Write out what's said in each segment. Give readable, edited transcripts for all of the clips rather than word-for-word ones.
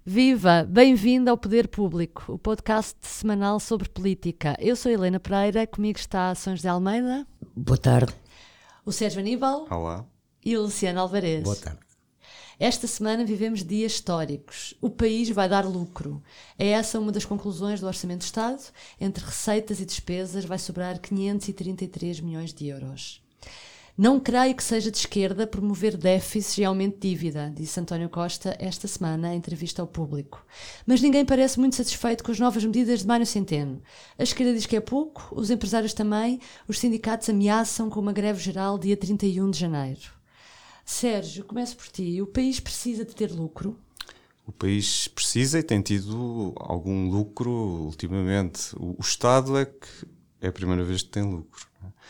Viva! Bem-vindo ao Poder Público, o podcast semanal sobre política. Eu sou a Helena Pereira, comigo está São José Almeida. Boa tarde. O Sérgio Aníbal. Olá. E o Luciano Alvarez. Boa tarde. Esta semana vivemos dias históricos. O país vai dar lucro. É essa uma das conclusões do Orçamento de Estado. Entre receitas e despesas vai sobrar 533 milhões de euros. Não creio que seja de esquerda promover déficits e aumento de dívida, disse António Costa esta semana em entrevista ao Público. Mas ninguém parece muito satisfeito com as novas medidas de Mário Centeno. A esquerda diz que é pouco, os empresários também, os sindicatos ameaçam com uma greve geral dia 31 de janeiro. Sérgio, começo por ti. O país precisa de ter lucro? O país precisa e tem tido algum lucro ultimamente. O Estado é que é a primeira vez que tem lucro.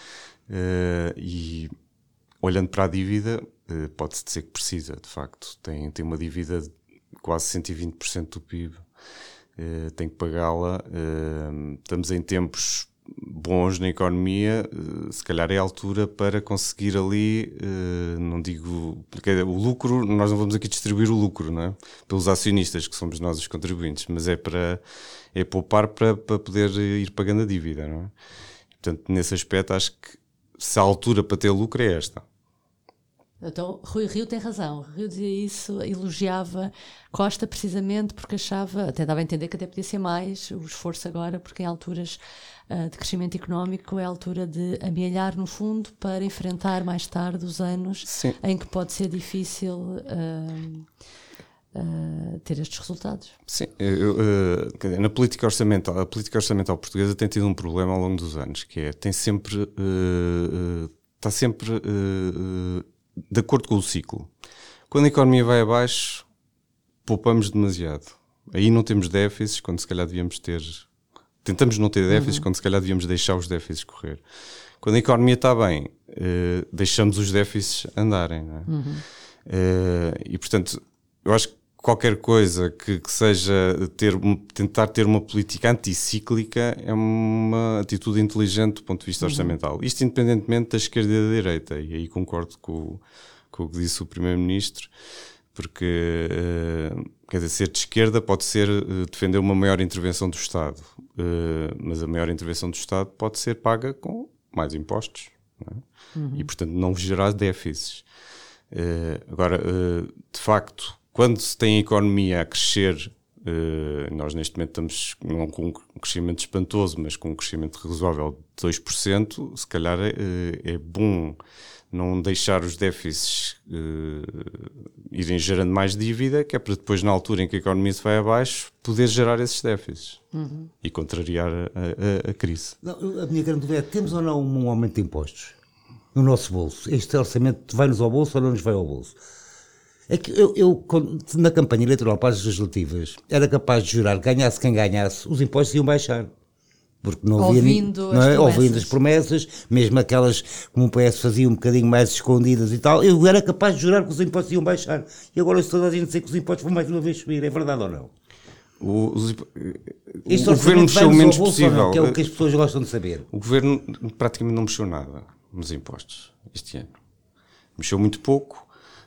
E olhando para a dívida, pode-se dizer que precisa, de facto. Tem uma dívida de quase 120% do PIB. Tem que pagá-la. Estamos em tempos bons na economia, se calhar é a altura para conseguir ali, não digo, porque o lucro, nós não vamos aqui distribuir o lucro, não é? Pelos acionistas, que somos nós os contribuintes, mas é poupar para poder ir pagando a dívida, não é? Portanto, nesse aspecto, acho que se a altura para ter lucro é esta. Então, Rui Rio tem razão. Rui Rio dizia isso, elogiava Costa precisamente porque achava, até dava a entender que até podia ser mais o esforço agora, porque em alturas de crescimento económico é a altura de amealhar no fundo para enfrentar mais tarde os anos Sim. em que pode ser difícil ter estes resultados. Sim, na política orçamental, a política orçamental portuguesa tem tido um problema ao longo dos anos, que é, está sempre de acordo com o ciclo. Quando a economia vai abaixo, poupamos demasiado. Aí não temos déficits, quando se calhar devíamos ter... Tentamos não ter déficits, quando se calhar devíamos deixar os déficits correr. Quando a economia está bem, deixamos os déficits andarem. Não é? E, portanto, eu acho que qualquer coisa que seja tentar ter uma política anticíclica é uma atitude inteligente do ponto de vista orçamental. Isto independentemente da esquerda e da direita. E aí concordo com o que disse o Primeiro-Ministro, porque quer dizer, ser de esquerda pode ser defender uma maior intervenção do Estado, mas a maior intervenção do Estado pode ser paga com mais impostos, não é? E portanto não gerar déficits. Agora, de facto, quando se tem a economia a crescer, nós neste momento estamos não com um crescimento espantoso, mas com um crescimento razoável de 2%, se calhar é bom não deixar os déficits irem gerando mais dívida, que é para depois, na altura em que a economia se vai abaixo, poder gerar esses déficits e contrariar a crise. Não, a minha grande dúvida é, temos ou não um aumento de impostos no nosso bolso? Este orçamento vai-nos ao bolso ou não nos vai ao bolso? É que eu na campanha eleitoral para as legislativas, era capaz de jurar, ganhasse quem ganhasse, os impostos iam baixar. Porque não havia ouvindo as promessas, mesmo aquelas como o PS fazia um bocadinho mais escondidas e tal, eu era capaz de jurar que os impostos iam baixar. E agora se toda a gente dizer que os impostos vão mais uma vez subir, é verdade ou não? O governo mexeu o menos possível. Que é o que as pessoas gostam de saber. O governo praticamente não mexeu nada nos impostos este ano. Mexeu muito pouco.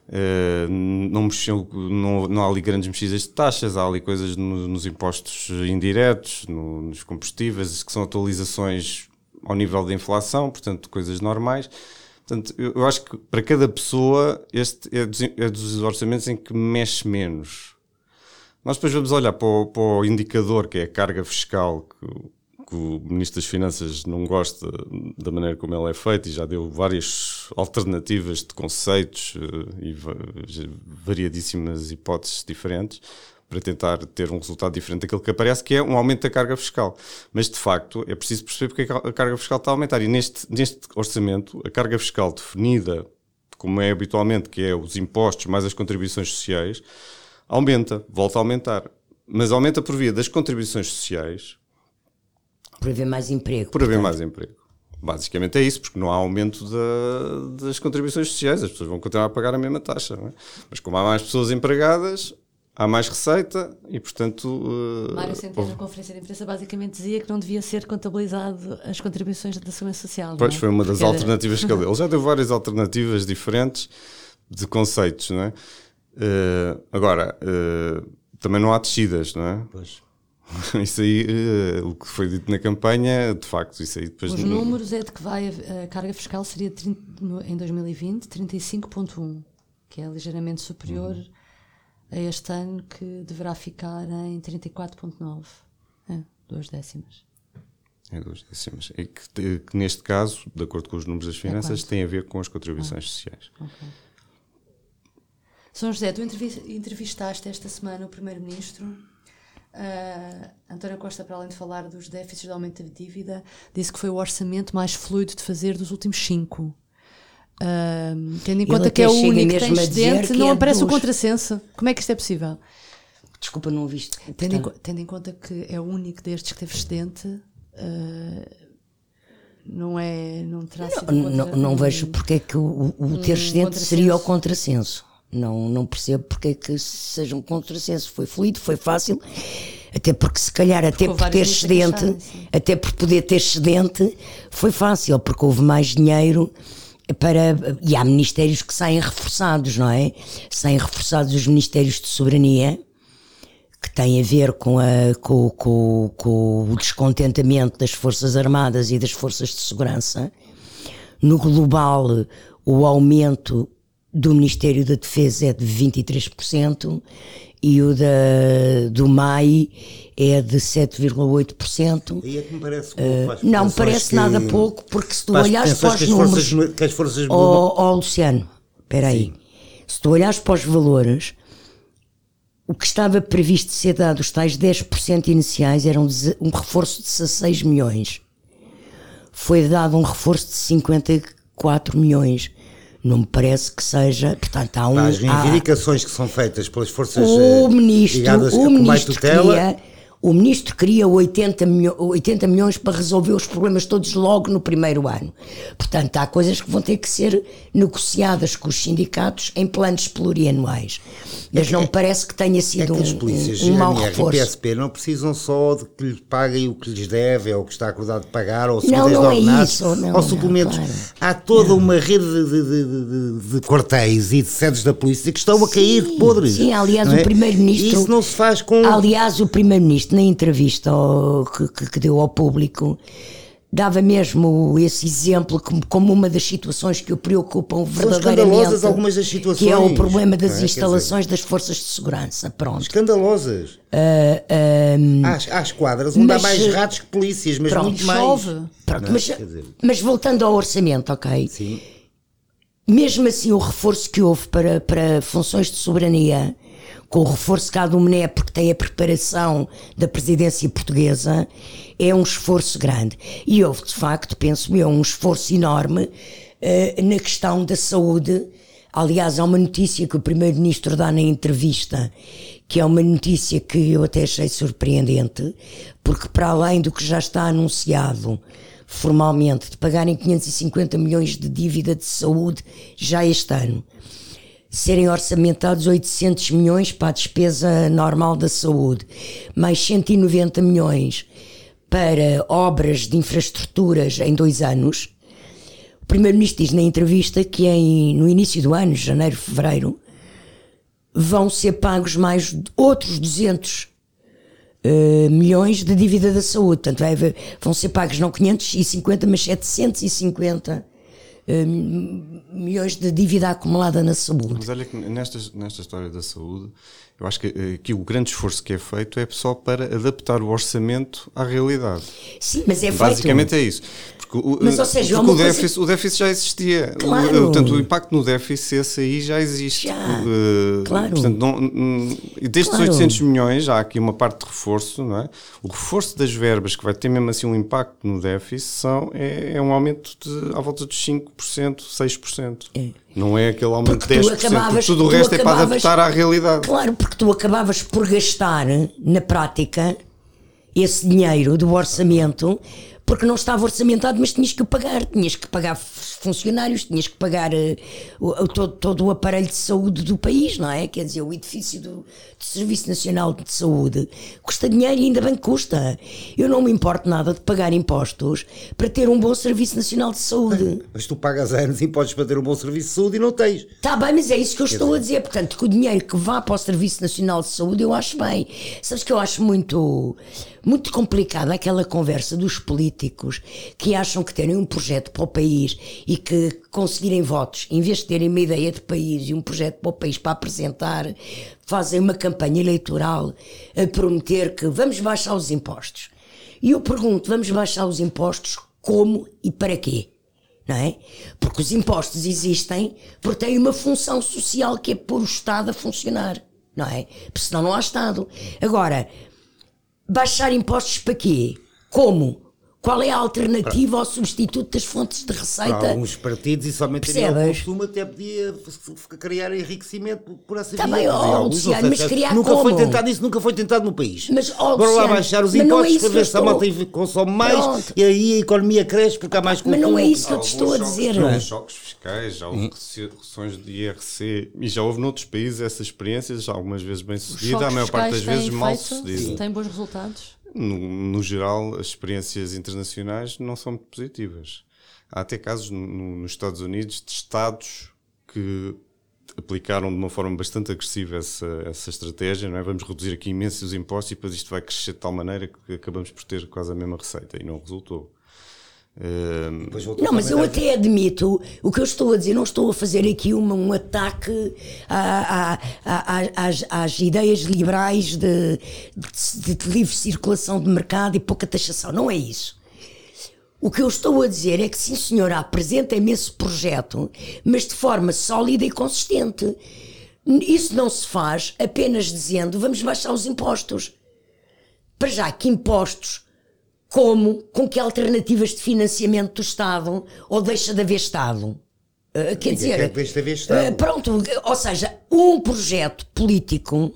Não há ali grandes mexidas de taxas, há ali coisas nos impostos indiretos, nos combustíveis, que são atualizações ao nível da inflação, portanto, coisas normais. Portanto, eu acho que para cada pessoa este é dos orçamentos em que mexe menos. Nós depois vamos olhar para o indicador, que é a carga fiscal, que o Ministro das Finanças não gosta da maneira como ele é feito e já deu várias alternativas de conceitos e variadíssimas hipóteses diferentes para tentar ter um resultado diferente daquilo que aparece, que é um aumento da carga fiscal. Mas, de facto, é preciso perceber porque a carga fiscal está a aumentar. E neste orçamento, a carga fiscal definida, como é habitualmente, que é os impostos mais as contribuições sociais, volta a aumentar. Mas aumenta por via das contribuições sociais. Por haver mais emprego. Por haver mais emprego. Basicamente é isso, porque não há aumento das contribuições sociais, as pessoas vão continuar a pagar a mesma taxa, não é? Mas como há mais pessoas empregadas, há mais receita e, portanto... Mário Centeno, na conferência de imprensa, basicamente dizia que não devia ser contabilizado as contribuições da Segurança Social. Pois, não é? foi uma das alternativas que ele deu. Ele já deu várias alternativas diferentes de conceitos, não é? Agora, também não há descidas, não é? Pois. Isso aí, o que foi dito na campanha, de facto, isso aí depois... Os números é de que a carga fiscal seria em 2020 35,1, que é ligeiramente superior a este ano, que deverá ficar em 34,9. 2 décimas. É 2 décimas. É que neste caso, de acordo com os números das finanças, tem a ver com as contribuições sociais. Okay. São José, tu entrevistaste esta semana o Primeiro-Ministro. António Costa, para além de falar dos déficits de aumento da dívida, disse que foi o orçamento mais fluido de fazer dos últimos 5. Tendo em conta que é o único que tem excedente, não aparece o contrassenso. Como é que isto é possível? Desculpa, não ouviste. Tendo em conta que é o único destes que teve excedente, não terá sido não vejo porque é que o ter excedente seria o contrassenso. Não percebo porque é que seja um contrassenso. Foi fluido, foi fácil, até porque se calhar até por ter excedente, até por poder ter excedente, foi fácil, porque houve mais dinheiro e há ministérios que saem reforçados, não é? Saem reforçados os ministérios de soberania, que têm a ver com o descontentamento das Forças Armadas e das Forças de Segurança. No global, o aumento do Ministério da Defesa é de 23% e o do MAI é de 7,8%. E é que me parece pouco. Não me parece nada pouco, porque se tu olhares para os números... Luciano, espera aí. Se tu olhares para os valores, o que estava previsto ser dado, os tais 10% iniciais, era um reforço de 16 milhões. Foi dado um reforço de 54 milhões. Não me parece que seja... Portanto, há as reivindicações que são feitas pelas forças ligadas com mais tutela... O ministro queria 80 milhões para resolver os problemas todos logo no primeiro ano. Portanto, há coisas que vão ter que ser negociadas com os sindicatos em planos plurianuais. Mas não me parece que tenha sido os polícias, um mau reforço. E PSP não precisam só de que lhes paguem o que lhes deve, ou o que está acordado de pagar, ou não é isso, ou suplementos. Claro. Há toda uma rede de quartéis e de sedes da polícia que estão a cair podres. Sim, aliás, o Primeiro-Ministro... Isso não se faz com... Aliás, o Primeiro-Ministro, na entrevista que deu ao público, dava mesmo esse exemplo como uma das situações que o preocupam verdadeiramente, algumas das situações, que é o problema das instalações das forças de segurança. Pronto. Escandalosas. Há esquadras onde há mais ratos que polícias, mas muito mais. Chove. Pronto, mas voltando ao orçamento, ok? Sim. Mesmo assim, o reforço que houve para funções de soberania, com o reforço cá do MNE, porque tem a preparação da presidência portuguesa, é um esforço grande. E houve, de facto, penso eu, um esforço enorme na questão da saúde. Aliás, há uma notícia que o Primeiro-Ministro dá na entrevista, que é uma notícia que eu até achei surpreendente, porque para além do que já está anunciado formalmente, de pagarem 550 milhões de dívida de saúde já este ano, serem orçamentados 800 milhões para a despesa normal da saúde, mais 190 milhões para obras de infraestruturas em 2 anos. O Primeiro-Ministro diz na entrevista que no início do ano, janeiro, fevereiro, vão ser pagos mais outros 200 milhões de dívida da saúde. Portanto, vão ser pagos não 550, mas 750 milhões de dívida acumulada na saúde. Mas olha que nesta história da saúde, eu acho que aqui o grande esforço que é feito é só para adaptar o orçamento à realidade. Sim, mas é feito. Basicamente é isso. Mas, ou seja, o déficit já existia. Claro. Portanto, o impacto no déficit, esse aí já existe. Claro. Portanto, destes 800 milhões, há aqui uma parte de reforço, não é? O reforço das verbas, que vai ter mesmo assim um impacto no déficit, é um aumento à volta dos 5%, 6%. É. Não é aquele aumento de 10%, porque tudo o resto é para adaptar à realidade. Claro, porque tu acabavas por gastar, na prática, esse dinheiro do orçamento, porque não estava orçamentado, mas tinhas que pagar funcionários, tinhas que pagar todo o aparelho de saúde do país, não é? Quer dizer, o edifício do Serviço Nacional de Saúde custa dinheiro e ainda bem que custa. Eu não me importo nada de pagar impostos para ter um bom Serviço Nacional de Saúde. Mas tu pagas anos impostos para ter um bom serviço de saúde e não tens. Está bem, mas é isso que eu estou a dizer. Portanto, que o dinheiro que vá para o Serviço Nacional de Saúde eu acho bem. Sabes que eu acho muito complicada aquela conversa dos políticos que acham que terem um projeto para o país e que conseguirem votos, em vez de terem uma ideia de país e um projeto para o país para apresentar, fazem uma campanha eleitoral a prometer que vamos baixar os impostos. E eu pergunto, vamos baixar os impostos como e para quê? Não é? Porque os impostos existem porque têm uma função social que é pôr o Estado a funcionar, não é? Porque senão não há Estado. Agora, baixar impostos para quê? Como? Qual é a alternativa ao substituto das fontes de receita? Para alguns partidos isso aumentaria o consumo, até podia criar enriquecimento por essa via. Também, Luciano, mas criar nunca como? foi tentado isso, nunca foi tentado no país. Mas, bora lá baixar os impostos para ver se a malta consome mais. Pronto. E aí a economia cresce porque há mais consumo. Mas não é isso que eu te estou a dizer. Há choques fiscais, já houve reduções de IRC e já houve noutros países essas experiências, já algumas vezes bem sucedida, a maior parte das vezes mal sucedida. Tem bons resultados? No geral, as experiências internacionais não são muito positivas. Há até casos nos Estados Unidos de Estados que aplicaram de uma forma bastante agressiva essa estratégia, não é? Vamos reduzir aqui imensos impostos e depois isto vai crescer de tal maneira que acabamos por ter quase a mesma receita, e não resultou. Não, mas eu até admito o que eu estou a dizer, não estou a fazer aqui um ataque às ideias liberais de livre circulação de mercado e pouca taxação, não é isso. O que eu estou a dizer é que sim senhora, apresentem-me esse projeto, mas de forma sólida e consistente. Isso não se faz apenas dizendo vamos baixar os impostos. Para já, que impostos? Como? Com que alternativas de financiamento do Estado? Ou deixa de haver Estado? Quer dizer, deixa de haver Estado. Pronto, ou seja, um projeto político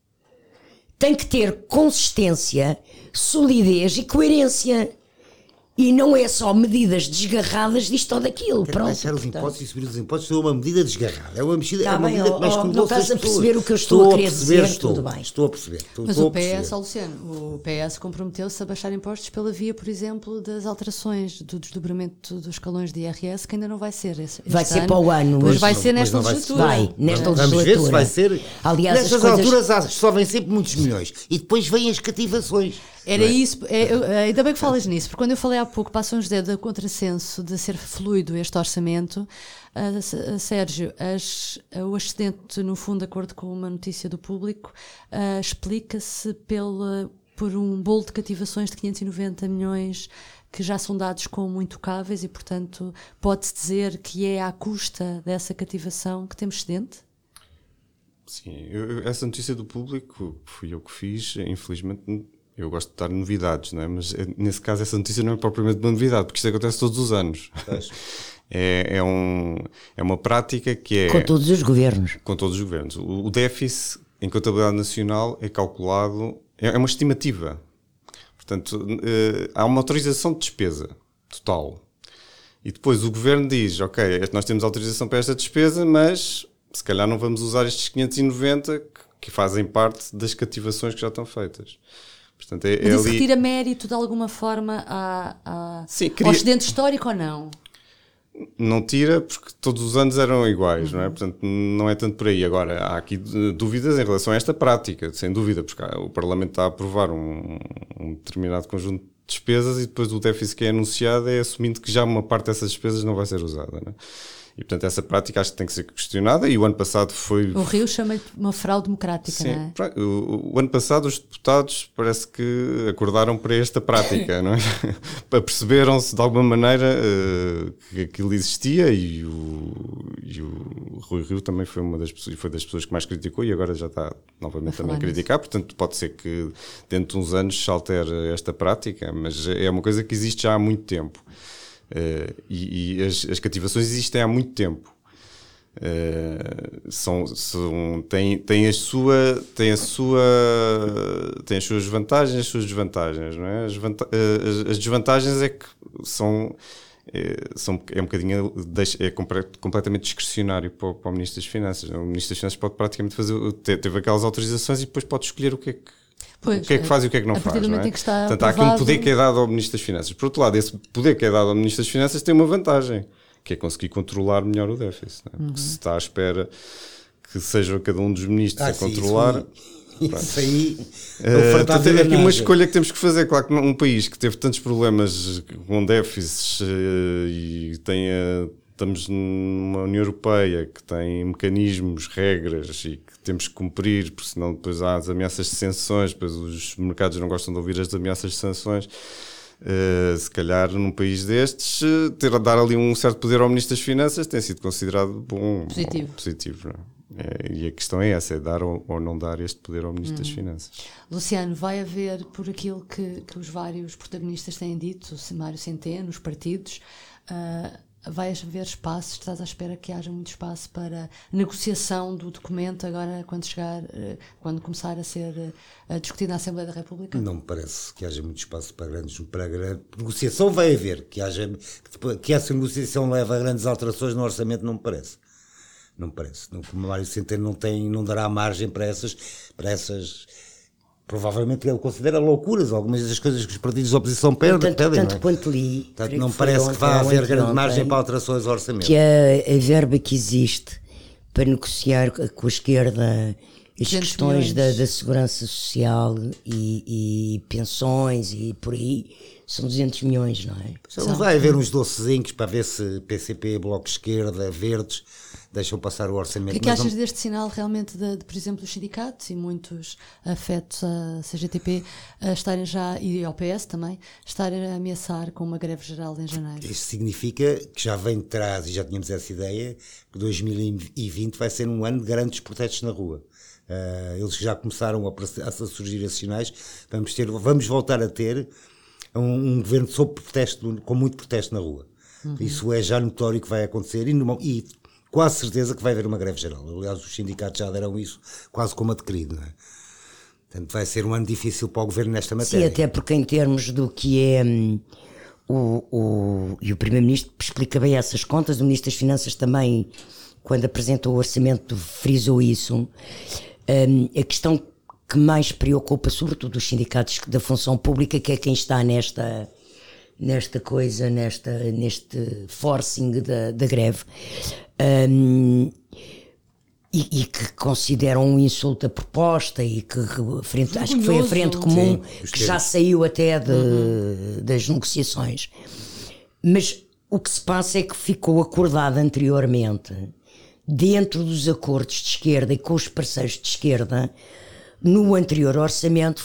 tem que ter consistência, solidez e coerência. E não é só medidas desgarradas disto ou daquilo. Pronto, baixar os impostos e subir os impostos é uma medida desgarrada. É uma medida, tá bem, que mais não estás a perceber o que eu estou a querer dizer, tudo bem. Estou a perceber. Mas o PS, Luciano, o PS comprometeu-se a baixar impostos pela via, por exemplo, das alterações do desdobramento dos escalões de IRS, que ainda não vai ser vai ser para o ano. Mas vai ser nesta legislatura. Vai, nesta legislatura. Vamos ver se vai ser. Aliás, nestas alturas sobem sempre muitos milhões. E depois vêm as cativações. Era isso, ainda bem que falas nisso, porque quando eu falei há pouco para São José do contrassenso de ser fluido este orçamento, Sérgio, o excedente, no fundo, de acordo com uma notícia do Público, explica-se por um bolo de cativações de 590 milhões que já são dados como intocáveis e, portanto, pode-se dizer que é à custa dessa cativação que temos excedente? Sim, essa notícia do Público fui eu que fiz, infelizmente. Eu gosto de dar novidades, não é? Mas nesse caso essa notícia não é propriamente uma novidade, porque isto acontece todos os anos. É uma prática que é... Com todos os governos. Com todos os governos. O déficit em contabilidade nacional é calculado, é uma estimativa. Portanto, há uma autorização de despesa total. E depois o governo diz, ok, nós temos autorização para esta despesa, mas se calhar não vamos usar estes 590 que fazem parte das cativações que já estão feitas. Portanto, mas isso retira mérito de alguma forma ao excedente histórico ou não? Não tira, porque todos os anos eram iguais, não é? Portanto, não é tanto por aí. Agora, há aqui dúvidas em relação a esta prática, sem dúvida, porque o Parlamento está a aprovar um determinado conjunto de despesas e depois o déficit que é anunciado é assumindo que já uma parte dessas despesas não vai ser usada, não é? E, portanto, essa prática acho que tem que ser questionada e o ano passado foi... O Rio chama-lhe uma fraude democrática, sim, não é? O ano passado os deputados parece que acordaram para esta prática, não é? Perceberam-se de alguma maneira que aquilo existia e o Rui Rio também foi das pessoas que mais criticou e agora já está novamente também a criticar, portanto pode ser que dentro de uns anos se altere esta prática, mas é uma coisa que existe já há muito tempo. E as cativações existem há muito tempo. Têm as suas vantagens e as suas desvantagens, não é? As desvantagens é que é um bocadinho, completamente discricionário para o Ministro das Finanças. O Ministro das Finanças pode praticamente teve aquelas autorizações e depois pode escolher o que é que faz e o que é que não faz. Não é? Portanto, há aqui um poder que é dado ao Ministro das Finanças. Por outro lado, esse poder que é dado ao Ministro das Finanças tem uma vantagem, que é conseguir controlar melhor o déficit. Não é? Porque se está à espera que seja cada um dos ministros a controlar... Isso aí é aqui uma escolha que temos que fazer. Claro que um país que teve tantos problemas com déficits e estamos numa União Europeia que tem mecanismos, regras e que temos que cumprir, porque senão depois há as ameaças de sanções, depois os mercados não gostam de ouvir as ameaças de sanções. Se calhar num país destes dar ali um certo poder ao Ministro das Finanças tem sido considerado positivo, não é? E a questão é essa, é dar ou não dar este poder ao Ministro das Finanças. Luciano, vai haver, por aquilo que os vários protagonistas têm dito, o Mário Centeno, os partidos, vai haver espaço, estás à espera que haja muito espaço para negociação do documento agora quando começar a ser discutido na Assembleia da República? Não me parece que haja muito espaço para grande negociação. Vai haver, que essa negociação leve a grandes alterações no orçamento, não me parece. Não me parece. O Mário Centeno não dará margem para essas, provavelmente ele considera loucuras algumas das coisas que os partidos de oposição pedem. Tanto quanto li. Não parece que vá haver grande margem para alterações ao orçamento. Que a verba que existe para negociar com a esquerda as questões da segurança social e pensões e por aí são 200 milhões, não é? Não vai haver uns docezinhos para ver se PCP, Bloco de Esquerda, Verdes deixam passar o orçamento. O que é que achas deste sinal realmente por exemplo, dos sindicatos e muitos afetos à CGTP estarem já, e ao PS também, estarem a ameaçar com uma greve geral em janeiro? Isto significa que já vem de trás, e já tínhamos essa ideia, que 2020 vai ser um ano de grandes protestos na rua. Eles já começaram a surgir esses sinais. Vamos voltar a ter um governo com muito protesto na rua. Isso é já notório que vai acontecer e quase certeza que vai haver uma greve geral. Aliás, os sindicatos já deram isso quase como adquirido, não é? Portanto, vai ser um ano difícil para o governo nesta matéria. Sim, até porque em termos do que é e o Primeiro-Ministro explica bem essas contas, o Ministro das Finanças também, quando apresentou o orçamento, frisou isso. A questão que mais preocupa, sobretudo os sindicatos da função pública, que é quem está neste forcing da greve, e que consideram um insulto a proposta e que acho que foi a Frente Comum, sim, que já saiu até das negociações. Mas o que se passa é que ficou acordado anteriormente, dentro dos acordos de esquerda e com os parceiros de esquerda, no anterior orçamento,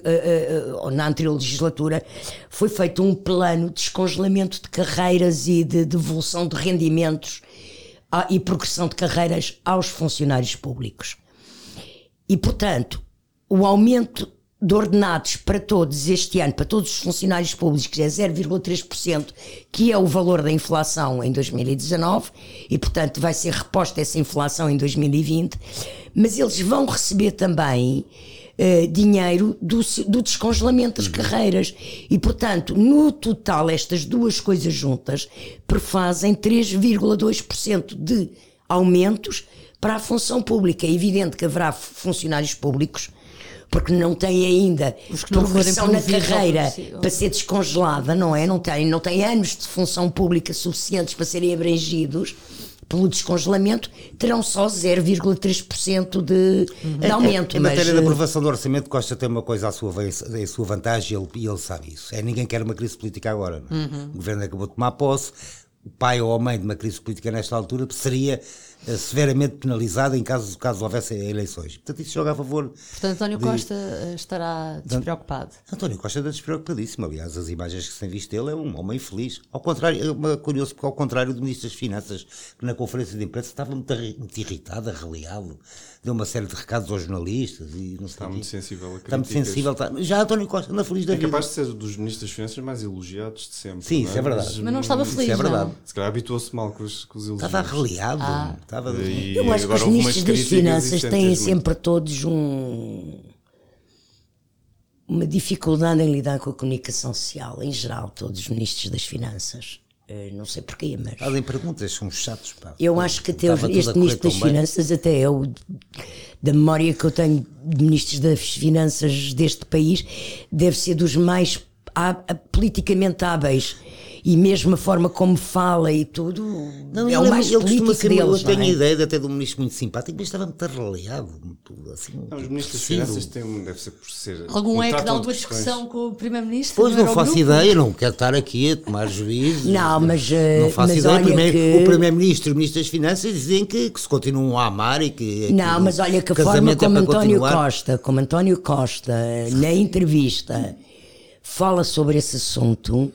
na anterior legislatura, foi feito um plano de descongelamento de carreiras e de devolução de rendimentos e progressão de carreiras aos funcionários públicos. E, portanto, o aumento de ordenados para todos este ano, para todos os funcionários públicos, é 0,3%, que é o valor da inflação em 2019, e, portanto, vai ser reposta essa inflação em 2020, mas eles vão receber também dinheiro do descongelamento das carreiras. E, portanto, no total, estas duas coisas juntas prefazem 3,2% de aumentos para a função pública. É evidente que haverá funcionários públicos porque não têm ainda progressão na carreira para ser descongelada, não é? Não têm anos de função pública suficientes para serem abrangidos pelo descongelamento, terão só 0,3% de aumento. Em matéria de aprovação do orçamento, Costa tem uma coisa à sua vantagem e ele sabe isso. Ninguém quer uma crise política agora. Não é? O governo acabou de tomar posse, o pai ou a mãe de uma crise política nesta altura seria severamente penalizada em caso houvesse eleições. Portanto, isso joga a favor. Portanto, António Costa estará despreocupado. António Costa está despreocupadíssimo. Aliás, as imagens que se tem visto dele é um homem feliz. Ao contrário, é curioso porque ao contrário do Ministro das Finanças, que na conferência de imprensa estava muito irritado, arreliado, deu uma série de recados aos jornalistas e não sei. Está muito sensível a críticas. Está muito sensível. Já António Costa anda feliz da vida. É capaz de ser dos Ministros das Finanças mais elogiados de sempre. Sim, isso é verdade. Mas não estava feliz, isso é verdade. não. Se calhar habituou-se mal com os elogios. Estava arreliado. Eu acho que os ministros das Finanças têm sempre todos uma dificuldade em lidar com a comunicação social, em geral, todos os ministros das Finanças. Não sei porquê, mas... Fazem perguntas, são chatos, pá. Eu acho que até Estava tudo a este correr Ministro das tão bem. Finanças, até eu, da memória que eu tenho de Ministros das Finanças deste país, deve ser dos mais politicamente hábeis. E mesmo a forma como fala e tudo, é o mais ele costuma político ser, deles, eu tenho não a é? ideia de até de um ministro muito simpático, mas estava muito arreliado, muito assim. Não, os ministros das possível. Finanças têm, deve ser por ser. Algum eco de tratam alguma questões- discussão com o Primeiro-Ministro? Pois no não faço Eurogrupo? ideia, não quero estar aqui a tomar juízo. Não, mas, não faço mas ideia. olha que- O Primeiro-Ministro e o Ministro das Finanças dizem que se continuam a amar e que. Não, mas olha que a o forma casamento é como para António Costa, na entrevista, fala sobre esse assunto,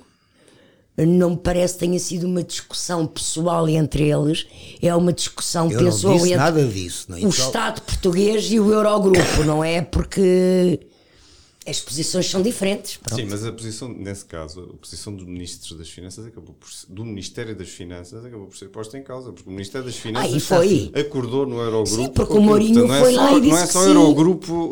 não me parece que tenha sido uma discussão pessoal entre eles, é uma discussão, Eu não penso eu, disse entre nada disso. Não, o Estado português e o Eurogrupo, não é? Porque as posições são diferentes. Pronto. Sim, mas a posição, nesse caso, a posição dos ministros das Finanças do Ministério das Finanças acabou por ser posta em causa, porque o Ministério das Finanças e foi. acordou no Eurogrupo. Sim, porque com o Mourinho aquilo. Portanto, foi lá e disse não é que só sim. Eurogrupo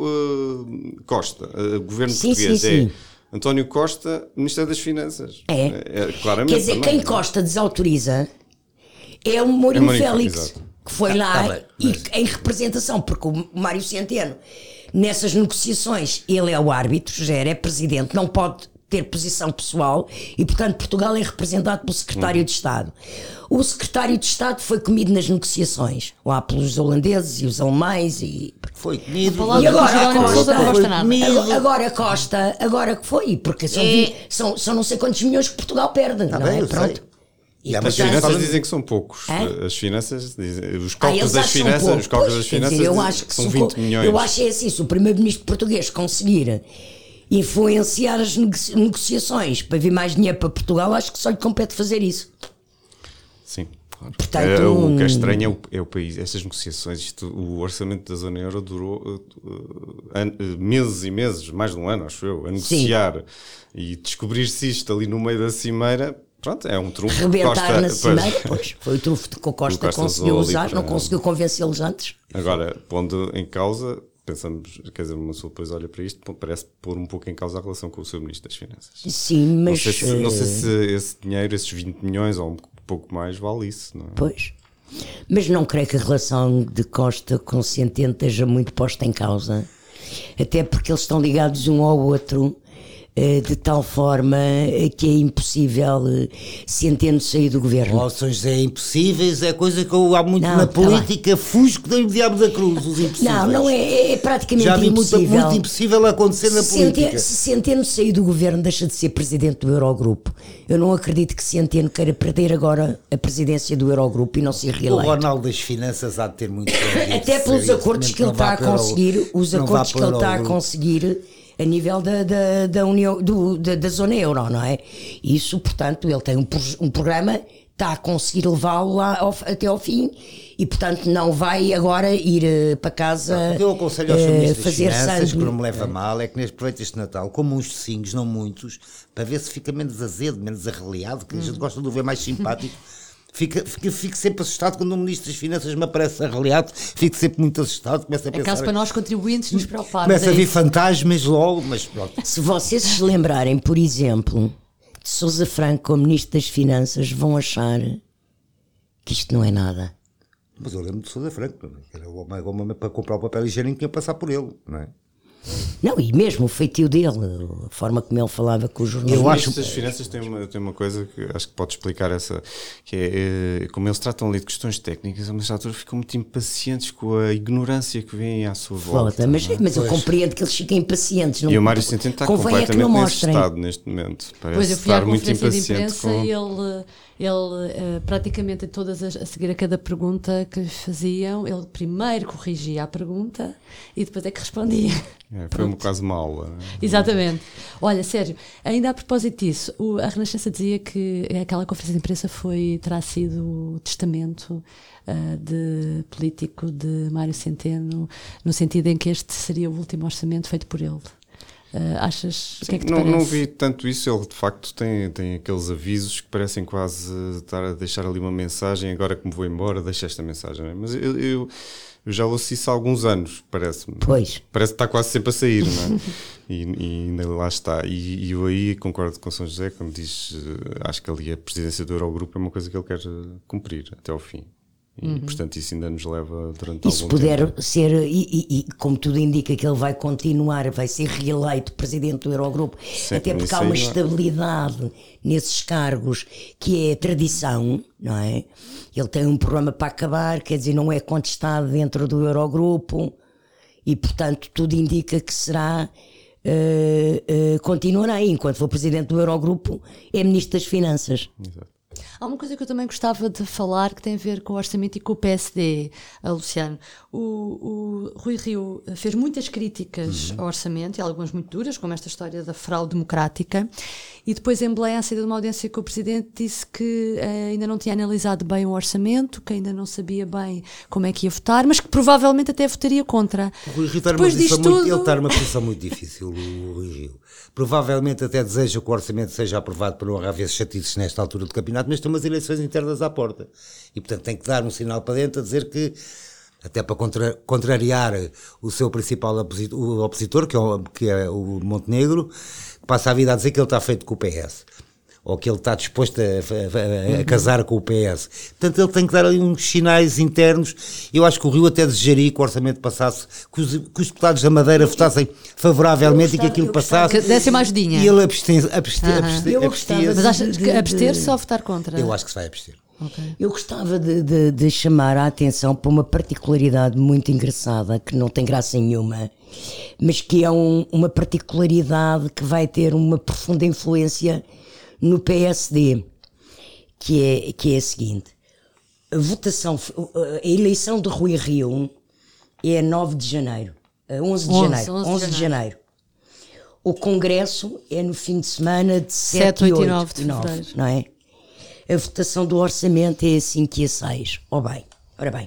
Costa, governo Sim, português, sim, sim. é António Costa, Ministério das Finanças. Claramente. Quer dizer, também, quem não é? Costa desautoriza é o Mourinho Mourinho, Félix, exato. que foi lá bem, e em representação, porque o Mário Centeno, nessas negociações, ele é o árbitro, já é presidente, não pode ter posição pessoal e, portanto, Portugal é representado pelo Secretário de Estado. O Secretário de Estado foi comido nas negociações, lá pelos holandeses e os alemães e... Foi comido. Falar E agora Jerónimo a de Sousa não Costa, gosta nada. agora a Costa, agora que foi, porque são não sei quantos milhões que Portugal perde, não bem, é? eu Pronto. sei. E Há As Mas portanto- finanças fala- dizem que são poucos. Hã? As finanças dizem, os Ah, cálculos eles das acham finanças, pouco. os cálculos Pois, das quer dizer, finanças eu acho que são se 20 milhões. Eu acho assim, se o primeiro-ministro português conseguir influenciar as negociações para vir mais dinheiro para Portugal, acho que só lhe compete fazer isso. Sim. Claro. Portanto, O que é estranho é o país, estas negociações, o orçamento da Zona Euro durou meses e meses, mais de um ano, acho eu, a negociar e descobrir-se isto ali no meio da cimeira. Pronto, é um trunfo. Rebentar na cimeira, pois. pois, foi o trunfo que o Costa Costa conseguiu usou ali usar, não para- conseguiu convencê-los antes. Agora, pondo em causa, pensamos, quer dizer, uma pessoa depois olha para isto, parece pôr um pouco em causa a relação com o seu Ministro das Finanças. Sim, mas... Não sei se esse dinheiro, esses 20 milhões ou um pouco mais, vale isso, não é? Pois. Mas não creio que a relação de Costa com Centeno esteja muito posta em causa. Até porque eles estão ligados um ao outro de tal forma que é impossível Centeno sair do governo. Relações é impossíveis, é coisa que eu há muito Não, na tá bem. política, fujo que não enviámos a cruz, os impossíveis. Não é praticamente Já vi muito, impossível. muito impossível acontecer na política. Se Centeno sair do governo, deixa de ser presidente do Eurogrupo. Eu não acredito que Centeno queira perder agora a presidência do Eurogrupo e não ser O reeleito. Ronaldo das Finanças há de ter muito para Até pelos acordos que ele está a conseguir, os acordos que ele está a conseguir a nível da União, da zona euro, não é? Isso, portanto, ele tem um programa, está a conseguir levá-lo lá até ao fim e, portanto, não vai agora ir para casa O que eu aconselho aos ministros das fazer Finanças, que sangue. não me leva a mal, é que neste proveito este Natal, como uns docinhos, não muitos, para ver se fica menos azedo, menos arreliado, que a gente gosta de o ver mais simpático. Fico sempre assustado quando um ministro das Finanças me aparece arreliado, fico sempre muito assustado, começo a É pensar... caso para nós contribuintes nos preocuparmos. Começa a é vir isso. fantasmas logo, mas pronto. Se vocês se lembrarem, por exemplo, de Sousa Franco como Ministro das Finanças, vão achar que isto não é nada. Mas eu lembro de Sousa Franco, que era o homem para comprar o papel higiênico que ia passar por ele, não é? Não, e mesmo o feitio dele, a forma como ele falava com os Os jornalistas. ministros das Finanças têm uma coisa que acho que pode explicar essa, que é como eles tratam ali de questões técnicas, a certa altura ficam muito impacientes com a ignorância que vem à sua volta. Mas eu compreendo que eles fiquem impacientes. Não, E o Mário Centeno está convém é que completamente não nesse mostrem. estado neste momento. Parece Pois eu fui à estar muito conferência de impaciente imprensa com... e ele praticamente a seguir a cada pergunta que lhe faziam, ele primeiro corrigia a pergunta e depois é que respondia. Foi quase uma aula. Exatamente. Olha, Sérgio, ainda a propósito disso, a Renascença dizia que aquela conferência de imprensa terá sido o testamento de político de Mário Centeno, no sentido em que este seria o último orçamento feito por ele. Achas? O que é que te parece? Não vi tanto isso, ele de facto tem aqueles avisos que parecem quase estar a deixar ali uma mensagem, agora que me vou embora deixa esta mensagem, não é? Mas eu Eu já ouço isso há alguns anos, parece-me. Pois. Parece que está quase sempre a sair, não é? E ainda lá está. E eu aí concordo com São José, quando diz, acho que ali a presidência do Eurogrupo é uma coisa que ele quer cumprir até ao fim. E, portanto, isso ainda nos leva durante E se algum puder tempo. ser, e como tudo indica que ele vai continuar, vai ser reeleito presidente do Eurogrupo, Sim, até porque isso há aí uma não é. estabilidade nesses cargos que é tradição, não é? Ele tem um programa para acabar, quer dizer, não é contestado dentro do Eurogrupo e, portanto, tudo indica que será, continuará aí, enquanto for presidente do Eurogrupo, é ministro das Finanças. Exato. Há uma coisa que eu também gostava de falar que tem a ver com o orçamento e com o PSD, Luciano. O Rui Rio fez muitas críticas ao orçamento, e algumas muito duras, como esta história da fraude democrática, e depois em Belém, à saída de uma audiência com o Presidente, disse que ainda não tinha analisado bem o orçamento, que ainda não sabia bem como é que ia votar, mas que provavelmente até votaria contra. O Rui Rio está Depois disto tudo... ele está numa posição muito difícil, o Rui Rio. Provavelmente até deseja que o orçamento seja aprovado para não haver chatices nesta altura do campeonato, mas tem umas eleições internas à porta. E, portanto, tem que dar um sinal para dentro a dizer que, até para contrariar o seu principal opositor, que é o Montenegro, passa a vida a dizer que ele está feito com o PS. Ou que ele está disposto a casar com o PS. Portanto, ele tem que dar ali uns sinais internos. Eu acho que o Rio até desejaria que o orçamento passasse, que os deputados da Madeira votassem favoravelmente e que aquilo passasse. Que desse uma ajudinha. E ele abster-se. Mas achas que abster-se ou votar contra? Eu acho que se vai abster. Okay. Eu gostava de chamar a atenção para uma particularidade muito engraçada, que não tem graça nenhuma, mas que é uma particularidade que vai ter uma profunda influência no PSD, que é a seguinte: a eleição de Rui Rio é 9 de janeiro, 11 de janeiro. O congresso é no fim de semana de 7, 8 e 9 de fevereiro, não é? A votação do orçamento é a 5 e a 6. Ora bem,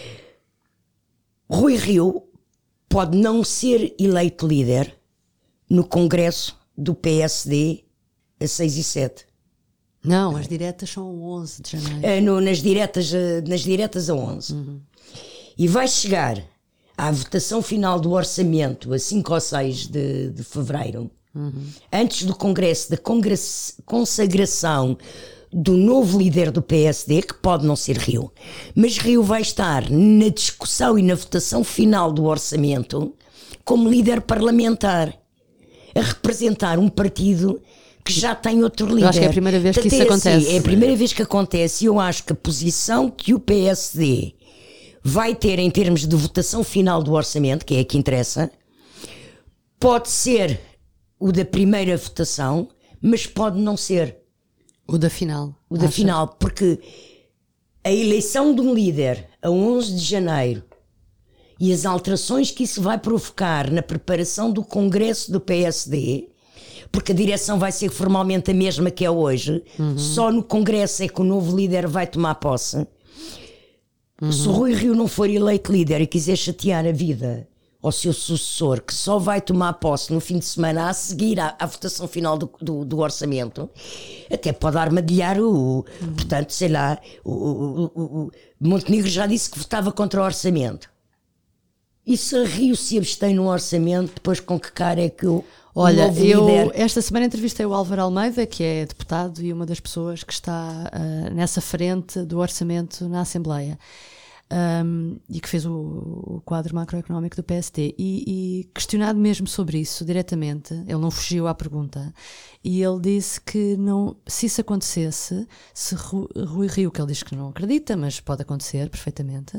Rui Rio pode não ser eleito líder no congresso do PSD a 6 e 7. Não, as diretas são 11 de janeiro. Nas diretas a 11. E vai chegar à votação final do orçamento a 5 ou 6 de fevereiro, antes do congresso, da consagração do novo líder do PSD, que pode não ser Rio, mas Rio vai estar na discussão e na votação final do orçamento como líder parlamentar, a representar um partido que já tem outro líder. Eu acho que é a primeira vez que isso acontece. É a primeira vez que acontece, e eu acho que a posição que o PSD vai ter em termos de votação final do orçamento, que é a que interessa, pode ser o da primeira votação, mas pode não ser o da final. O da final, porque a eleição de um líder a 11 de janeiro e as alterações que isso vai provocar na preparação do congresso do PSD, porque a direção vai ser formalmente a mesma que é hoje, só no congresso é que o novo líder vai tomar posse. Se o Rui Rio não for eleito líder e quiser chatear a vida ao seu sucessor, que só vai tomar posse no fim de semana a seguir à votação final do orçamento, até pode armadilhar portanto, sei lá, o Montenegro já disse que votava contra o orçamento. E se Rio se abstém no orçamento, depois com que cara é que o Olha, novo eu líder... esta semana entrevistei o Álvaro Almeida, que é deputado e uma das pessoas que está nessa frente do orçamento na Assembleia. E que fez o quadro macroeconómico do PSD, e questionado mesmo sobre isso diretamente, ele não fugiu à pergunta, e ele disse que não, se isso acontecesse, se Rui Rio, que ele diz que não acredita, mas pode acontecer perfeitamente,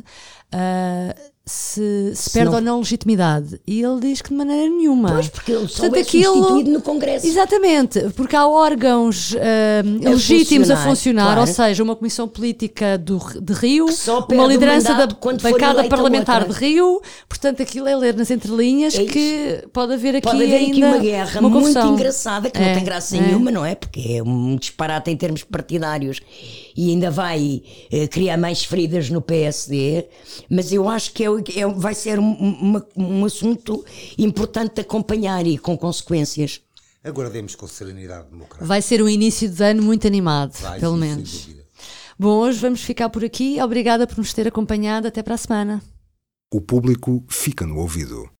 se perde não... ou não legitimidade, e ele diz que de maneira nenhuma. Pois, porque ele só é substituído no Congresso. Exatamente, porque há órgãos legítimos a funcionar, claro. Ou seja, uma comissão política de Rio, só uma liderança da bancada parlamentar de Rio, portanto aquilo é ler nas entrelinhas que pode haver aqui ainda uma guerra uma muito confusão. Engraçada, que não tem graça nenhuma, não é? Porque é um disparate em termos partidários e ainda vai criar mais feridas no PSD, mas eu acho que vai ser um assunto importante de acompanhar e com consequências. Aguardemos com serenidade democrática. Vai ser um início de ano muito animado, pelo sim, menos. sem dúvida. Bom, hoje vamos ficar por aqui. Obrigada por nos ter acompanhado. Até para a semana. O público fica no ouvido.